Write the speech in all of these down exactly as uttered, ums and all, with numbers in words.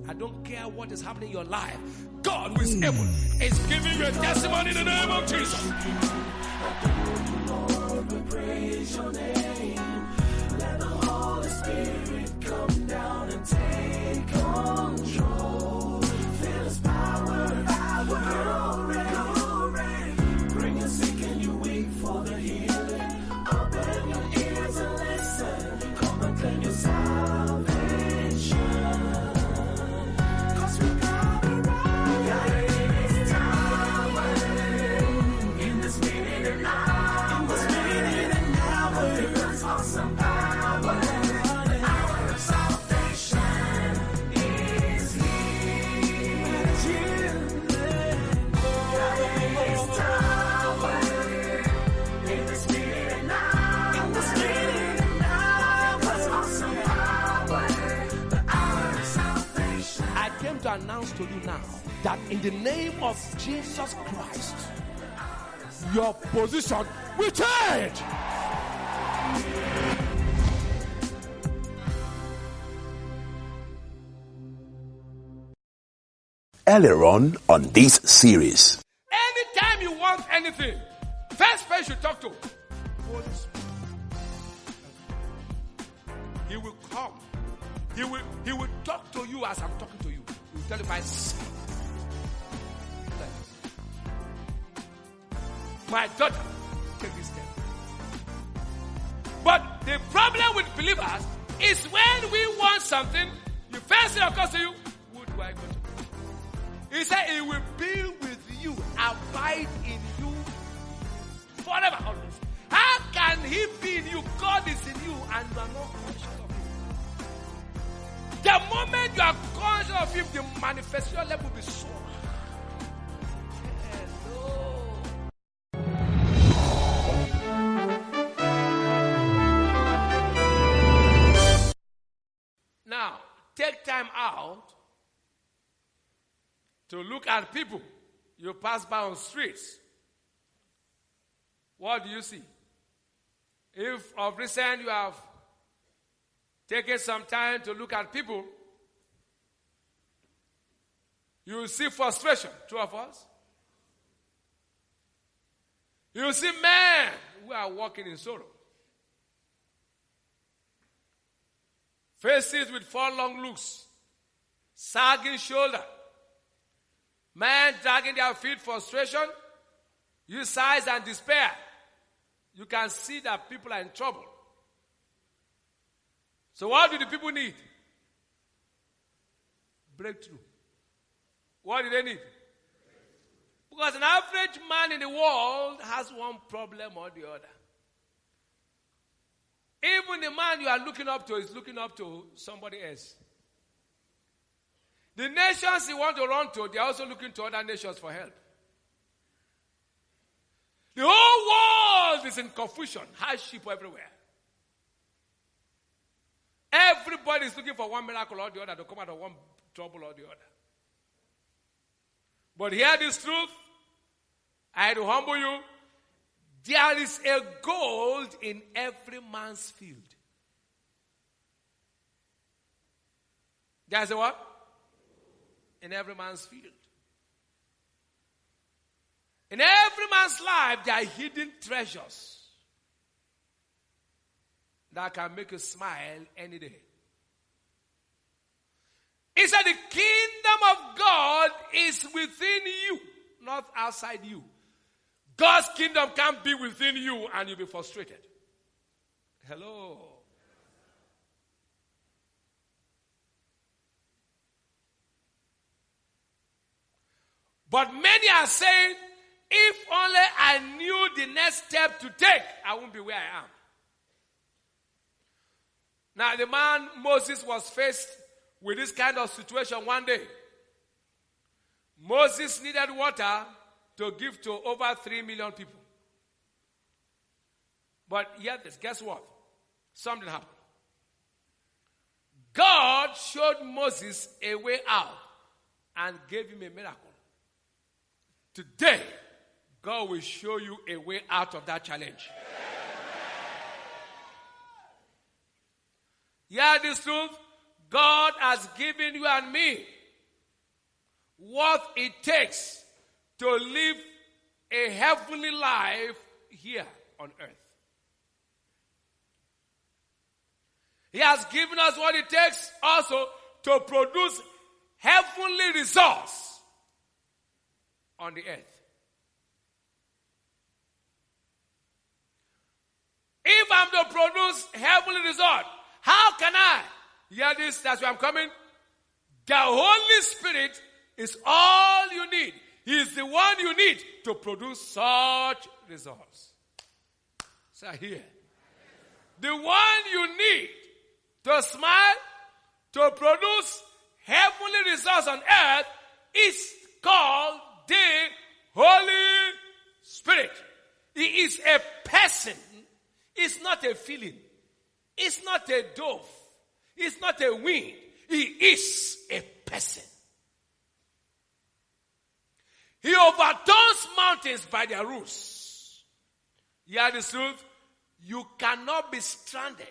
I don't care what is happening in your life. God who is able is giving you a testimony in the name of Jesus. Lord, we praise your name. Let the Holy Spirit come down and take control. Feel his power, power, glory. Bring your sick and your weak for the healing. Open your ears and listen. Come and claim your salvation. Cause we got it right. It's power in this minute and hour. In this minute and hour. There's awesome power. The hour of salvation is here. It's here. It's power in this minute and hour. In this minute and hour. There's awesome power. The hour of salvation. I came to announce to you now that in the name of Jesus Christ, your position will change. Earlier on on this series. Anytime you want anything, first person you talk to, Holy Spirit. He will come. He will, he will talk to you as I'm talking to you. He will tell you by sight. My daughter, take this step. But the problem with believers is when we want something, the first thing that comes to you, who do I go to? He said, it will be with you, abide in you forever. Always. How can he be in you? God is in you and you are not conscious of him. The moment you are conscious of him, the manifestation level will be so high. Now, take time out to look at people you pass by on streets. What do you see? If of recent you have taken some time to look at people, you will see frustration, two of us. You will see men who are walking in sorrow. Faces with forlorn looks, sagging shoulder, men dragging their feet, frustration, you sighs and despair. You can see that people are in trouble. So what do the people need? Breakthrough. What do they need? Because an average man in the world has one problem or the other. Even the man you are looking up to is looking up to somebody else. The nations you want to run to, they are also looking to other nations for help. The whole world is in confusion, hardship everywhere. Everybody is looking for one miracle or the other to come out of one trouble or the other. But hear this truth. I had to humble you. There is a gold in every man's field. There's a what? In every man's field. In every man's life, there are hidden treasures that can make you smile any day. He said the kingdom of God is within you, not outside you. God's kingdom can't be within you and you'll be frustrated. Hello. But many are saying, if only I knew the next step to take, I won't be where I am. Now the man Moses was faced with this kind of situation one day. Moses needed water to give to over three million people. But yet, guess what? Something happened. God showed Moses a way out and gave him a miracle. Today, God will show you a way out of that challenge. Yeah, this truth. God has given you and me what it takes to live a heavenly life here on earth. He has given us what it takes also to produce heavenly results on the earth. If I'm to produce heavenly result, how can I? Hear this, that's where I'm coming. The Holy Spirit is all you need. He is the one you need to produce such results. So here, the one you need to smile, to produce heavenly results on earth is called the Holy Spirit. He is a person. It's not a feeling. It's not a dove. It's not a wind. He is a person. He overturns mountains by their roots. Hear the truth. You cannot be stranded.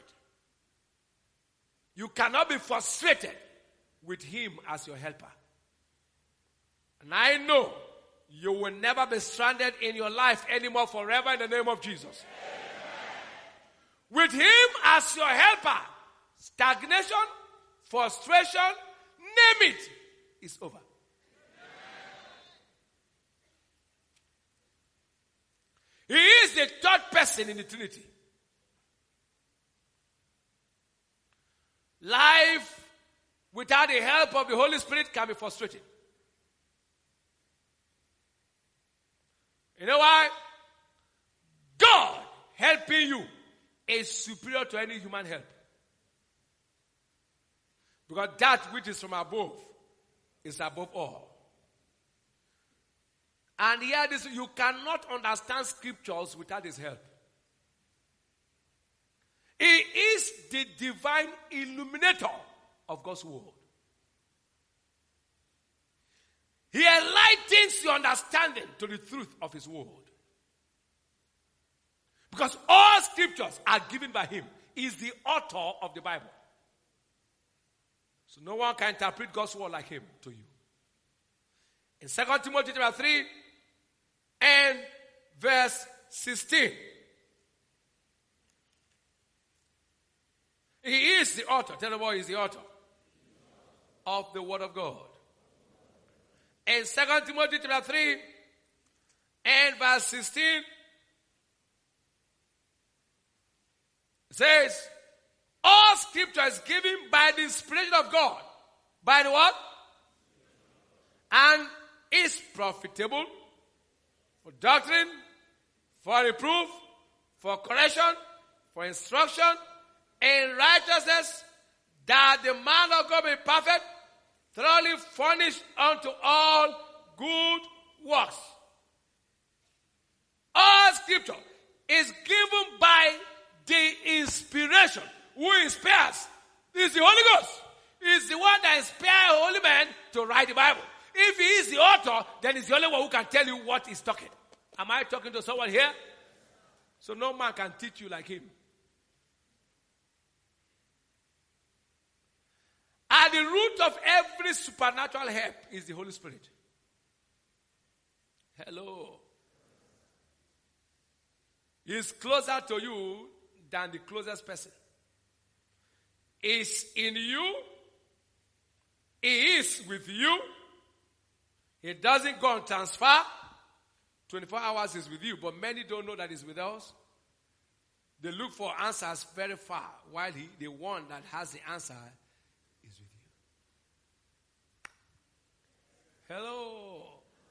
You cannot be frustrated with him as your helper. And I know you will never be stranded in your life anymore forever in the name of Jesus. With him as your helper, stagnation, frustration, name it, is over. He is the third person in the Trinity. Life without the help of the Holy Spirit can be frustrating. You know why? God helping you is superior to any human help. Because that which is from above is above all. And here this, you cannot understand scriptures without his help. He is the divine illuminator of God's word. He enlightens your understanding to the truth of his word. Because all scriptures are given by him. He is the author of the Bible. So no one can interpret God's word like him to you. In Second Timothy chapter three and verse sixteen. He is the author. Tell the boy, he is the author of the word of God. In Second Timothy chapter three and verse sixteen, it says, all scripture is given by the inspiration of God. By the what? And is profitable for doctrine, for reproof, for correction, for instruction, in righteousness, that the man of God be perfect, thoroughly furnished unto all good works. All scripture is given by the inspiration. Who inspires? It's the Holy Ghost. It's the one that inspires holy men to write the Bible. If he is the author, then he's the only one who can tell you what he's talking. Am I talking to someone here? So no man can teach you like him. At the root of every supernatural help is the Holy Spirit. Hello. He is closer to you than the closest person. Is in you. He is with you. He doesn't go on transfer. twenty-four hours is with you, but many don't know that he's with us. They look for answers very far, while he, the one that has the answer is with you. Hello.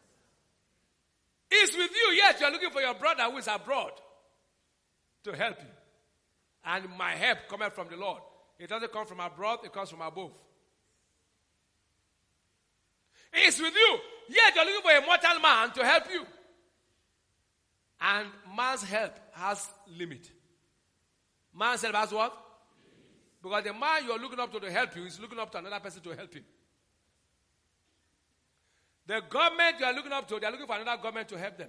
He's with you, yet you're looking for your brother who is abroad to help you. And my help cometh from the Lord. It doesn't come from abroad, it comes from above. He's with you, yet you're looking for a mortal man to help you. And man's help has limit. Man's help has what? Because the man you're looking up to to help you is looking up to another person to help him. The government you are looking up to, they are looking for another government to help them.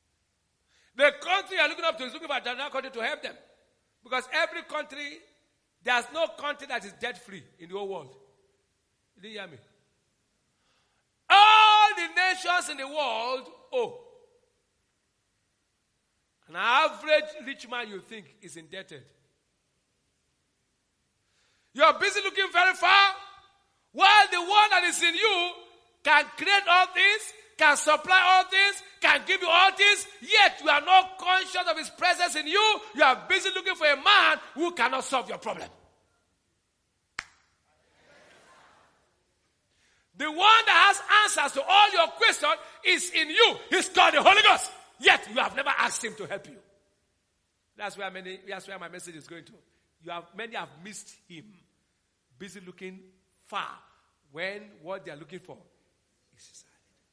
The country you are looking up to is looking for another country to help them. Because every country There's no country that is debt-free in the whole world. You didn't hear me? All the nations in the world owe. An average rich man, you think, is indebted. You're busy looking very far, while the one that is in you can create all things, can supply all things, can give you all things, yet you are not conscious of his presence in you. You are busy looking for a man who cannot solve your problem. The one that has answers to all your questions is in you. He's called the Holy Ghost. Yet you have never asked him to help you. That's where many, that's where my message is going to. You have many have missed him. Busy looking far when what they are looking for is inside.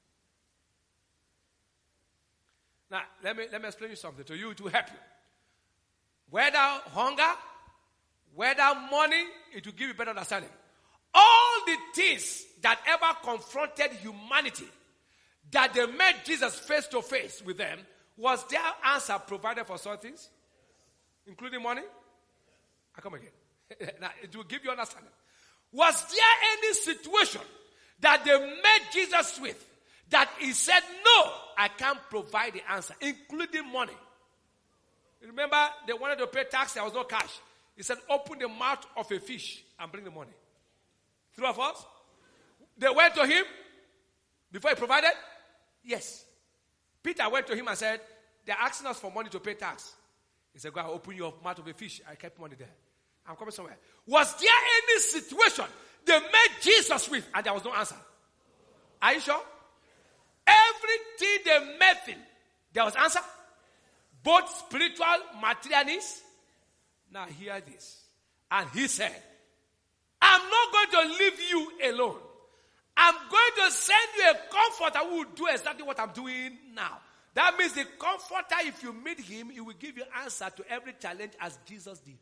Now, let me let me explain you something to you to help you. Whether hunger, whether money, it will give you better understanding. All the things that ever confronted humanity, that they met Jesus face to face with them, was their answer provided for some things, including money? I come again. Now, it will give you understanding. Was there any situation that they met Jesus with that he said, no, I can't provide the answer, including money? Remember, they wanted to pay tax, there was no cash. He said, open the mouth of a fish and bring the money. Three of us? They went to him before he provided? Yes. Peter went to him and said, they're asking us for money to pay tax. He said, go and open your mouth of a fish. I kept money there. I'm coming somewhere. Was there any situation they met Jesus with and there was no answer? Are you sure? Everything they met him, there was answer? Both spiritual, material needs? Now hear this. And he said, I'm not going to leave you alone. I'm going to send you a comforter who will do exactly what I'm doing now. That means the comforter, if you meet him, he will give you answer to every challenge as Jesus did.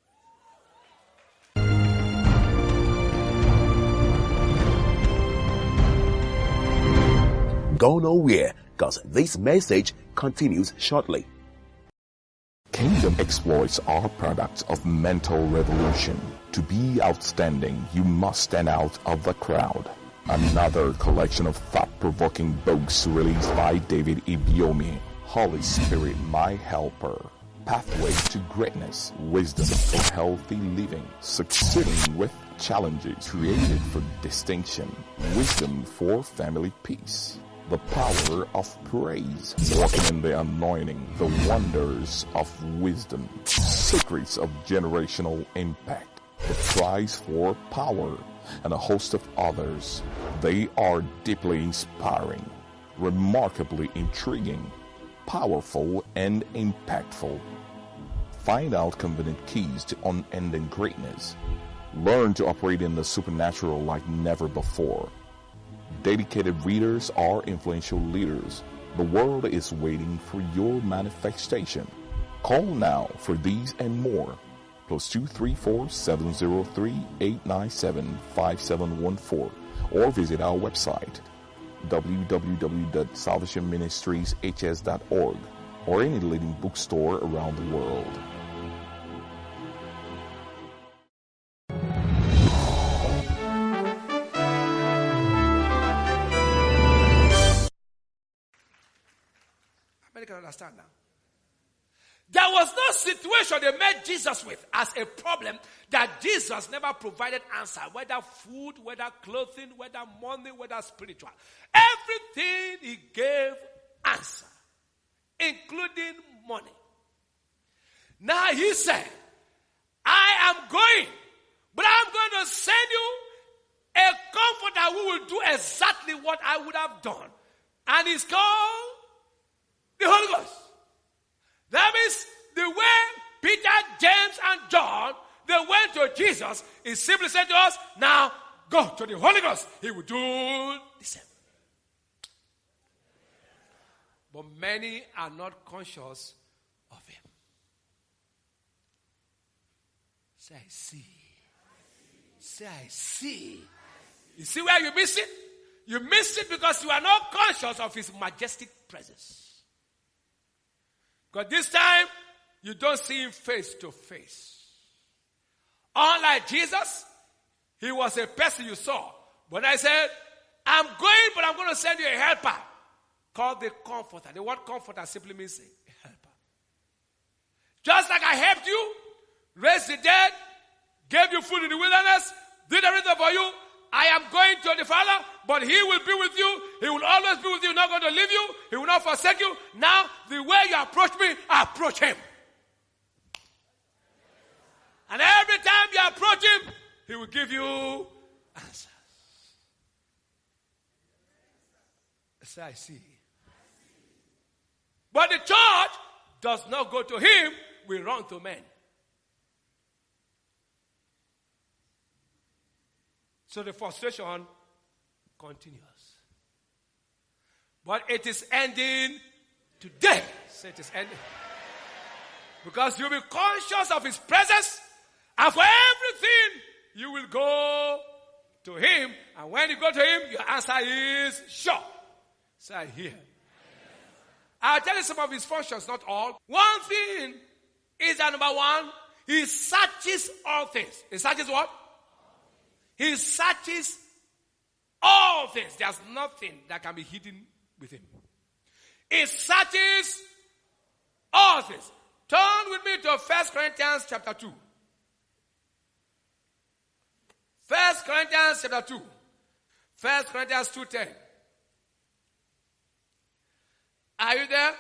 Go nowhere, because this message continues shortly. Kingdom exploits are products of mental revolution. To be outstanding, you must stand out of the crowd. Another collection of thought-provoking books released by David Ibiyeomie. Holy Spirit, my helper. Pathway to greatness. Wisdom for healthy living. Succeeding with challenges. Created for distinction. Wisdom for family peace. The power of praise. Walking in the anointing. The wonders of wisdom. Secrets of generational impact. The prize for power, and a host of others. They are deeply inspiring, remarkably intriguing, powerful, and impactful. Find out convenient keys to unending greatness. Learn to operate in the supernatural like never before. Dedicated readers are influential leaders. The world is waiting for your manifestation. Call now for these and more. Plus two three four seven zero three eight nine seven five seven one four or visit our website w w w dot salvation ministries h s dot org or any leading bookstore around the world. Many can understand now. There was no situation they met Jesus with as a problem that Jesus never provided answer, whether food, whether clothing, whether money, whether spiritual. Everything he gave answer, including money. Now he said, I am going, but I'm going to send you a comforter who will do exactly what I would have done. And it's called the Holy Ghost. That means the way Peter, James, and John, they went to Jesus, he simply said to us, now go to the Holy Ghost. He will do the same. But many are not conscious of him. Say, I see. Say, I see. You see where you miss it? You miss it because you are not conscious of his majestic presence. Because this time, you don't see him face to face. Unlike Jesus, he was a person you saw. But I said, I'm going, but I'm going to send you a helper called the Comforter. The word Comforter simply means a helper. Just like I helped you, raised the dead, gave you food in the wilderness, did everything for you, I am going to the Father, but he will be with you. He will always be with you. He's not going to leave you. He will not forsake you. Now, the way you approach me, approach him. And every time you approach him, he will give you answers. So I see. But the church does not go to him. We run to men. So the frustration continues. But it is ending today. So it is ending. Because you'll be conscious of his presence. And for everything, you will go to him. And when you go to him, your answer is sure. So I hear. I'll tell you some of his functions, not all. One thing is that number one, he searches all things. He searches what? He searches all things. There's nothing that can be hidden with him. He searches all things. Turn with me to First Corinthians chapter two. First Corinthians chapter two. First Corinthians two ten. Are you there?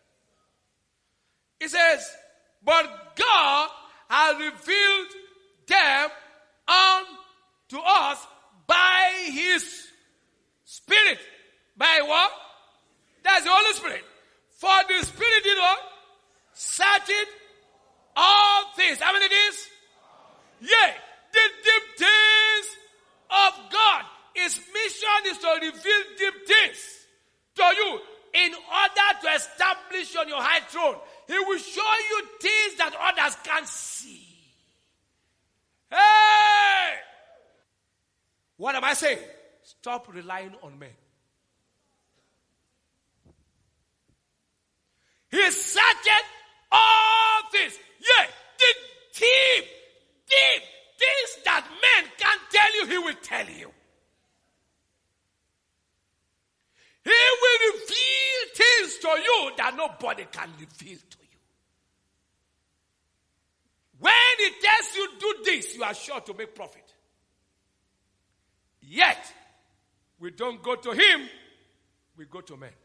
It says, but God has revealed them unto us by his Spirit. By what? That's the Holy Spirit. For the Spirit did what? Searcheth all things. How many it is? Yea, the deep things of God. His mission is to reveal deep things to you in order to establish on your high throne. He will show you things that others can't see. Hey! What am I saying? Stop relying on men. He searched all things. Yeah, the deep, deep things that men can't tell you, he will tell you. He will reveal things to you that nobody can reveal to you. When he tells you do this, you are sure to make profit. Yet, we don't go to him, we go to men.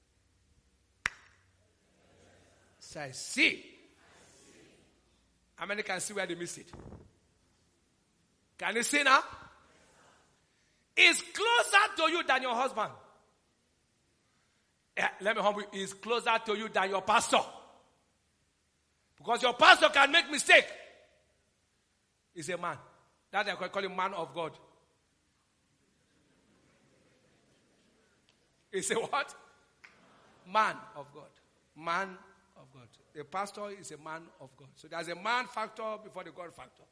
So I see. How many can see where they missed it? Can you see now? It's closer to you than your husband. Yeah, let me humble you. It's closer to you than your pastor. Because your pastor can make mistake. He's a man. That's why I call him man of God. He's a what? Man of God. Man of God. The pastor is a man of God. So there's a man factor before the God factor.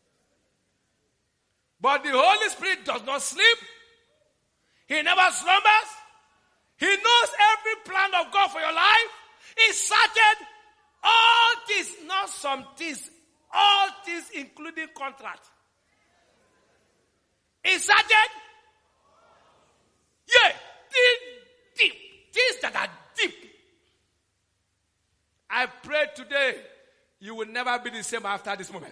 But the Holy Spirit does not sleep. He never slumbers. He knows every plan of God for your life. He searched all things, not some things, all things including contract. He searched, yeah, deep, deep, things that are deep. I pray today you will never be the same after this moment.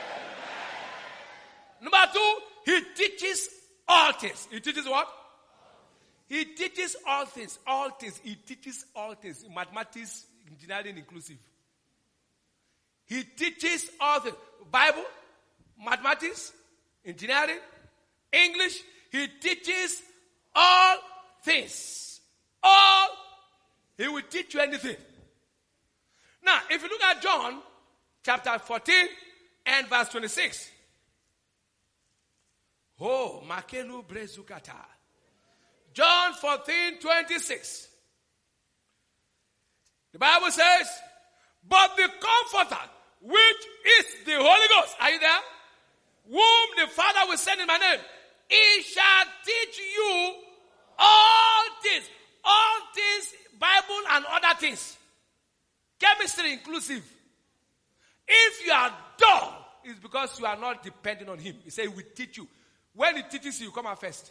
Number two, he teaches all things. He teaches what? He teaches all things. All things. He teaches all things. Mathematics, engineering inclusive. He teaches all things. Bible, mathematics, engineering, English. He teaches all things. All. He will teach you anything. Now, if you look at John chapter fourteen and verse twenty-six. Oh, Makelu Brezukata. John fourteen, twenty-six. The Bible says, but the Comforter, which is the Holy Ghost, are you there? Whom the Father will send in my name, he shall teach you all things. All things, Bible and other things. Chemistry inclusive. If you are dull, it's because you are not depending on him. He said he will teach you. When he teaches you, you come out first.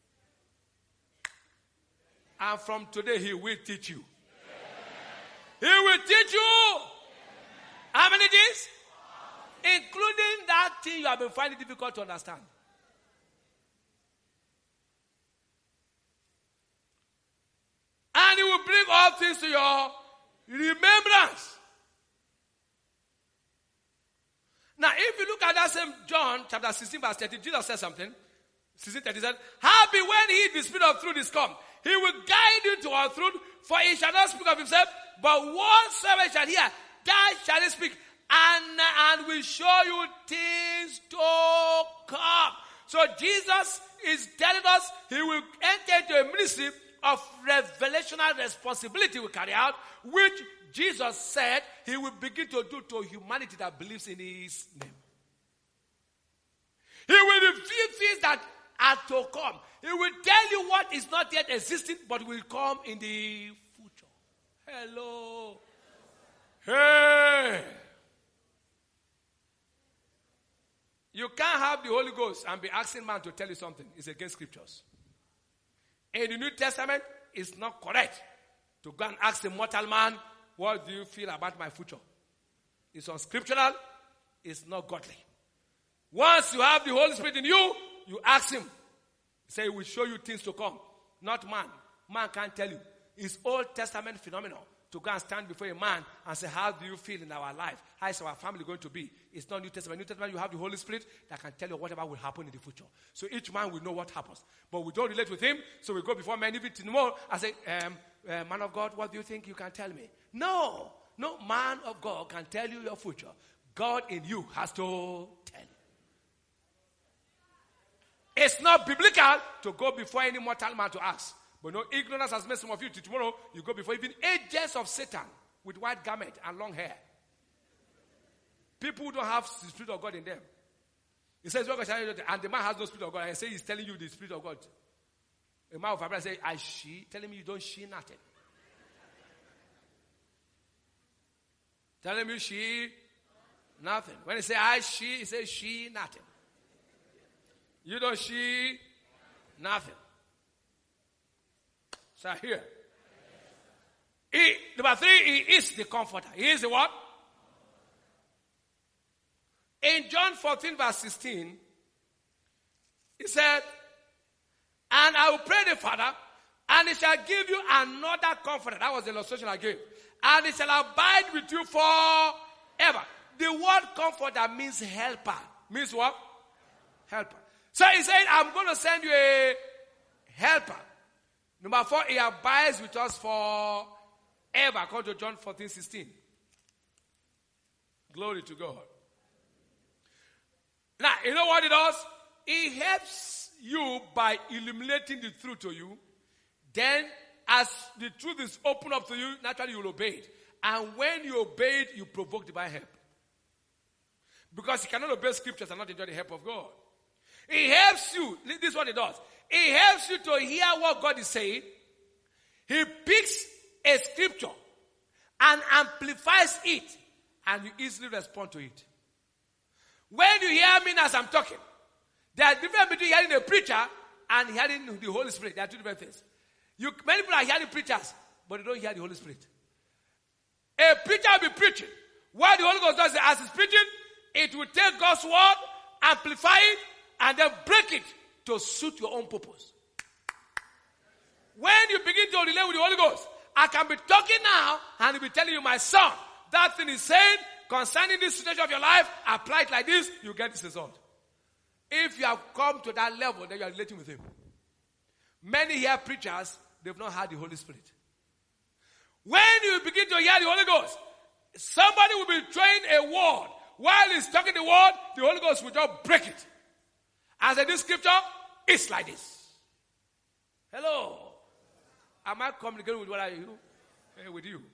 And from today, he will teach you. He will teach you. How many things? Including that thing you have been finding difficult to understand. And he will bring all things to your remembrance. Now, if you look at that same John chapter sixteen, verse thirty, Jesus said something. sixteen thirty said, happy when he, the Spirit of truth, is come. He will guide you to all truth, for he shall not speak of himself, but whatsoever shall hear, that shall he speak, and, and will show you things to come. So Jesus is telling us he will enter into a ministry of revelational responsibility we carry out, which Jesus said he will begin to do to humanity that believes in his name. He will reveal things that are to come. He will tell you what is not yet existing but will come in the future. Hello. Hey. You can't have the Holy Ghost and be asking man to tell you something. It's against scriptures. In the New Testament, it's not correct to go and ask the mortal man, what do you feel about my future? It's unscriptural. It's not godly. Once you have the Holy Spirit in you, you ask him. He says he will show you things to come. Not man. Man can't tell you. It's Old Testament phenomenon to go and stand before a man and say, how do you feel in our life? How is our family going to be? It's not New Testament. New Testament, you have the Holy Spirit that can tell you whatever will happen in the future. So each man will know what happens. But we don't relate with him, so we go before men even tomorrow and say, um, uh, man of God, what do you think you can tell me? No. No man of God can tell you your future. God in you has to tell you. It's not biblical to go before any mortal man to ask. But no, ignorance has made some of you to tomorrow. You go before even agents of Satan with white garment and long hair. People who don't have the Spirit of God in them. He says, and the man has no Spirit of God. And I say he's telling you the Spirit of God. A man of Abraham say, I she, telling me you don't she nothing. Telling me she nothing. When he say I she, he says she nothing. You don't she nothing. So here. He, number three, he is the comforter. He is the what? In John fourteen verse sixteen, he said, and I will pray the Father, and he shall give you another comforter. That was the illustration I gave. And he shall abide with you forever. The word comforter means helper. Means what? Helper. So he said, I'm going to send you a helper. Number four, he abides with us forever, according to John fourteen sixteen. Glory to God. Now, you know what it does? It helps you by illuminating the truth to you. Then, as the truth is open up to you, naturally you will obey it. And when you obey it, you provoke divine help. Because you cannot obey scriptures and not enjoy the help of God. It helps you. This is what it does. It helps you to hear what God is saying. He picks a scripture and amplifies it, and you easily respond to it. When you hear me as I'm talking, there is a difference between hearing a preacher and hearing the Holy Spirit. There are two different things. You, many people are hearing preachers, but they don't hear the Holy Spirit. A preacher will be preaching. What the Holy Ghost does is, as he's preaching, it will take God's word, amplify it, and then break it to suit your own purpose. When you begin to relate with the Holy Ghost, I can be talking now and he'll be telling you, my son, that thing is saying concerning this situation of your life, apply it like this, you get this result. If you have come to that level, then you are relating with him. Many here preachers, they've not had the Holy Spirit. When you begin to hear the Holy Ghost, somebody will be throwing a word. While he's talking the word, the Holy Ghost will just break it. As in this scripture, it's like this. Hello. Am I communicating with what I do? Hey, with you.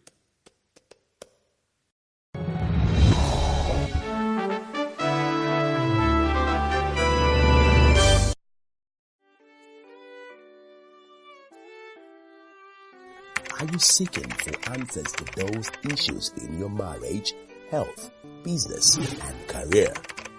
Are you seeking for answers to those issues in your marriage, health, business, and career?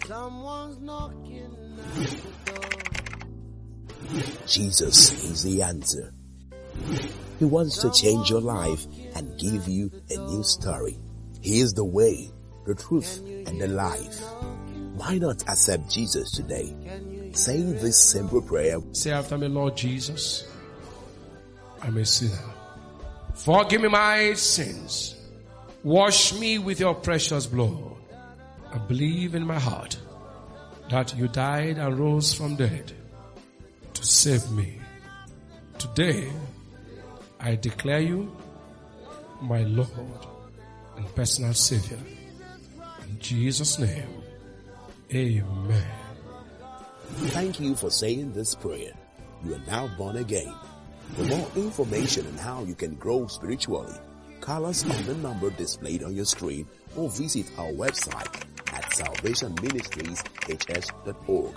Someone's knocking at the door. Jesus is the answer. He wants to change your life and give you a new story. He is the way, the truth, and the life. Why not accept Jesus today? Say this simple prayer. Say after me, Lord Jesus, I'm a sinner. Forgive me my sins. Wash me with your precious blood. I believe in my heart that you died and rose from dead to save me. Today, I declare you my Lord and personal Savior. In Jesus' name, amen. Thank you for saying this prayer. You are now born again. For more information on how you can grow spiritually, call us on the number displayed on your screen or visit our website at salvation ministries h s dot org.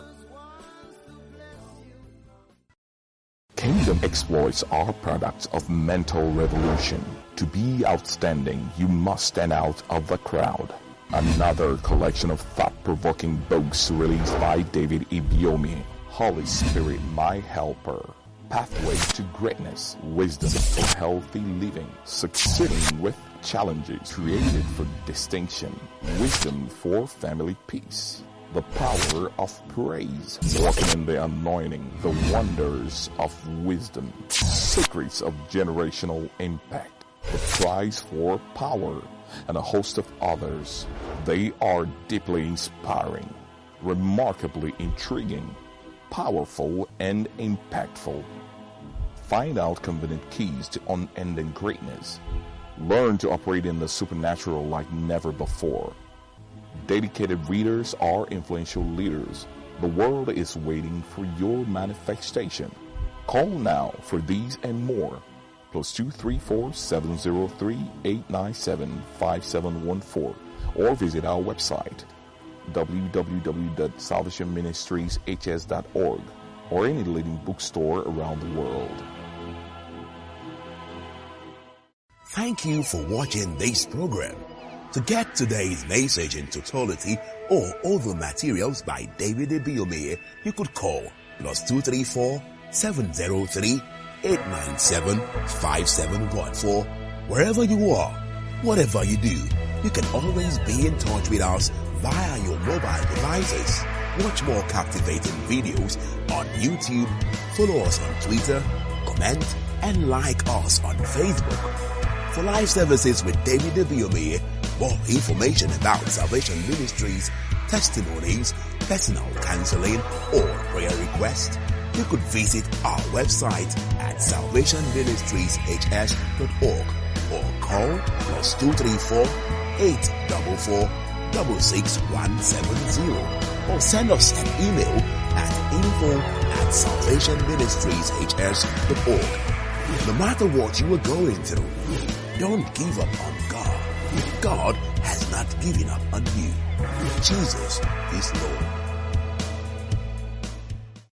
Kingdom exploits are products of mental revolution. To be outstanding, you must stand out of the crowd. Another collection of thought-provoking books released by David Ibiyeomie. Holy Spirit, My Helper. Pathway to Greatness. Wisdom for Healthy Living. Succeeding with Challenges. Created for Distinction. Wisdom for Family Peace. The Power of Praise. Walking in the Anointing. The Wonders of Wisdom. Secrets of Generational Impact. The Prize for Power. And a host of others. They are deeply inspiring, remarkably intriguing, powerful, and impactful. Find out convenient keys to unending greatness. Learn to operate in the supernatural like never before. Dedicated readers are influential leaders. The world is waiting for your manifestation. Call now for these and more. Plus two three four seven zero three eight nine seven five seven one four or visit our website w w w dot salvation ministries h s dot org or any leading bookstore around the world. Thank you for watching this program. To get today's message in totality or other materials by David Ibiyeomie, you could call plus two three four seven zero three eight nine seven five seven one four. Wherever you are, whatever you do, you can always be in touch with us via your mobile devices. Watch more captivating videos on YouTube, follow us on Twitter, comment, and like us on Facebook. For live services with David Ibiyeomie, more information about Salvation Ministries, testimonies, personal counseling, or prayer requests, you could visit our website at salvation ministries h s dot org or call plus two three four eight four four six six one seven zero or send us an email at info at salvation ministries h s dot org. No matter what you are going through, don't give up on God. God has not given up on you. Jesus is Lord.